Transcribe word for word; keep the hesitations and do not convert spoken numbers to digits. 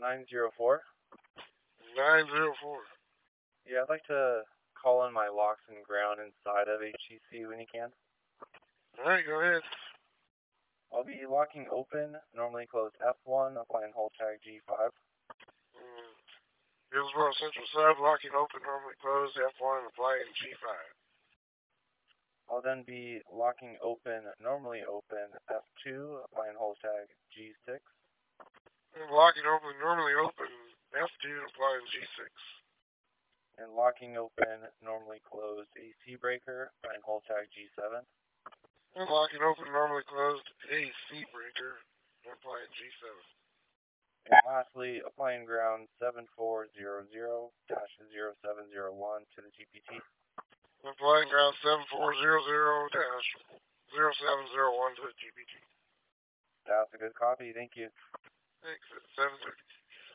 nine zero four. nine zero four. Yeah, I'd like to call in my locks and ground inside of H T C when you can. Alright, go ahead. I'll be locking open, normally closed F one, applying hold tag G five. Mm. Hillsboro Central Side, locking open, normally closed, F one, applying G five. I'll then be locking open, normally open, F two, applying hold tag G six. And locking open, normally open, F two, applying G six. And locking open, normally closed, A C breaker, applying hold tag G seven. And locking open, normally closed, A C breaker, applying G seven. And lastly, applying ground seven four zero zero dash zero seven zero one to the G P T. Applying ground seven four zero zero dash zero seven zero one to the G P T. That's a good copy, thank you. Thanks, at seven thirty.